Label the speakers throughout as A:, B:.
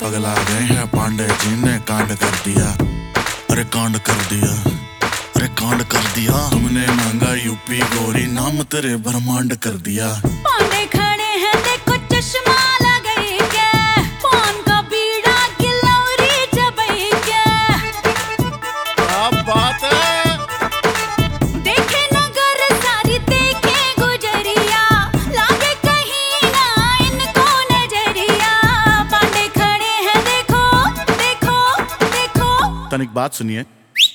A: पगला गए हैं, पांडे जी ने कांड कर दिया। अरे कांड कर दिया, अरे कांड कर दिया। तुमने मांगा यूपी गोरी, नाम तेरे ब्रह्मांड कर दिया।
B: पांडे खड़े हैं देखो चश्मा लगाई के, पान का बीड़ा गिलौरी चबाई के।
A: क्या बात है।
B: देखे नगर सारी देखे गुजरिया, लागे कहीं ना इनको नजरिया। पांडे खड़े हैं देखो देखो देखो।
A: तनिक बात सुनिए।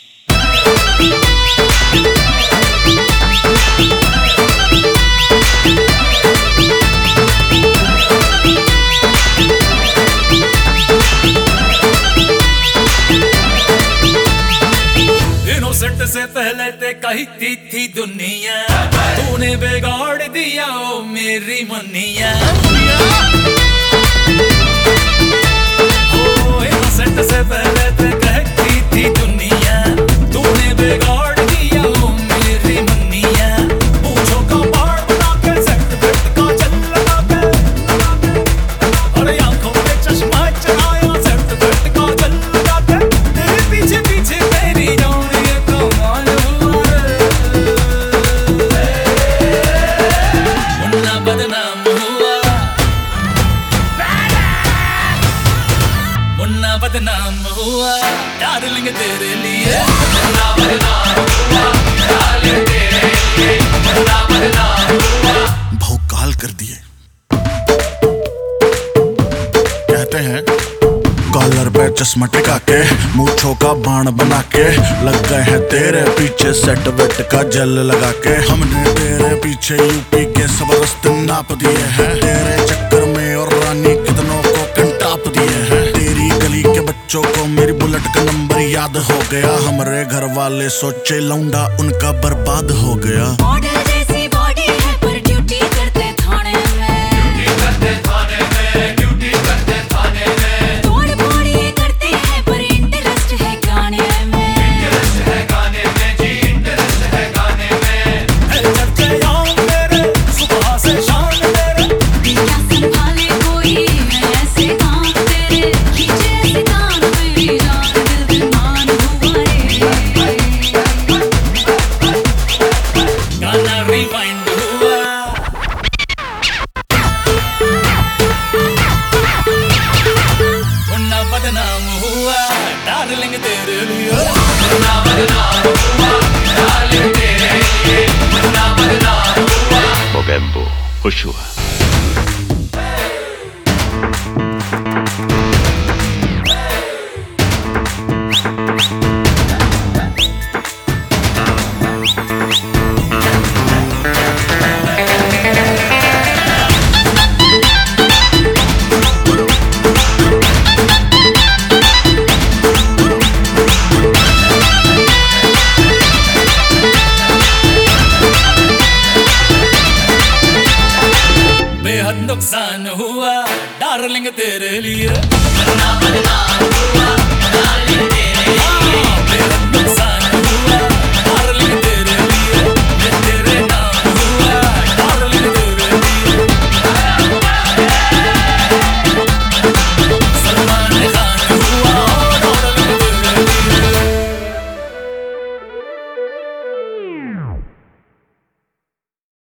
C: इनोसेंट से पहले ते कहती थी दुनिया, तूने बिगाड़ दिया ओ मेरी मनिया। ओ इनोसेंट से पहले ते कहती थी दुनिया, तूने बिगाड़ दिया ओ मेरी मनिया। पूछो का बाढ़ बना के सेट बेट का चल लगा के, अरे आंखों पे चश्मा चढ़ाया सेट बेट का चल लगा के। तेरे पीछे पीछे तेरी जान ये कमाल हुआ रे। मुन्ना बदनाम हुआ, मुन्ना बदनाम हुआ डार्लिंग तेरे लिए। मुन्ना बदनाम हुआ डार्लिंग तेरे लिए, मुन्ना बदनाम हुआ।
A: भौकाल कर दिए। कहते हैं कॉलर पे चश्मा टिका के, मूंछों का बाण बना के, लग गए हैं तेरे पीछे सेट वेट का जल लगा के। हमने तेरे पीछे यूपी के सब रास्ते नाप दिए हैं, तेरे चक्कर में और रानी कितनों को कंटाप दिए हैं। तेरी गली के बच्चों को मेरी बुलेट का नंबर याद हो गया, हमारे घर वाले सोचे लौंडा उनका बर्बाद हो गया।
B: मॉडल जैसी बॉडी है पर ड्यूटी करते थाने में,
C: ड्यूटी करते थाने में, ड्यूटी करते थाने में।
B: तोड़ फोड़ ये करते हैं पर इंटरेस्ट है गाने में।
C: इंटरेस्ट है गाने में जी, इंटरेस्ट है गाने में। है चर्चे यहाँ मेरे सुबह से शाम मेरे,
B: क्या संभाले कोई ऐसे काम तेरे, खींचे ऐसे कान मेरी जान दिल बेईमान हुआ रे।
C: गाना रिवाइंड हुआ। मुन्ना बदनाम हुआ डार्लिंग तेरे लिए। मुन्ना बदनाम हुआ डार्लिंग तेरे लिए, मुन्ना बदनाम हुआ।
D: Mogembo, Joshua.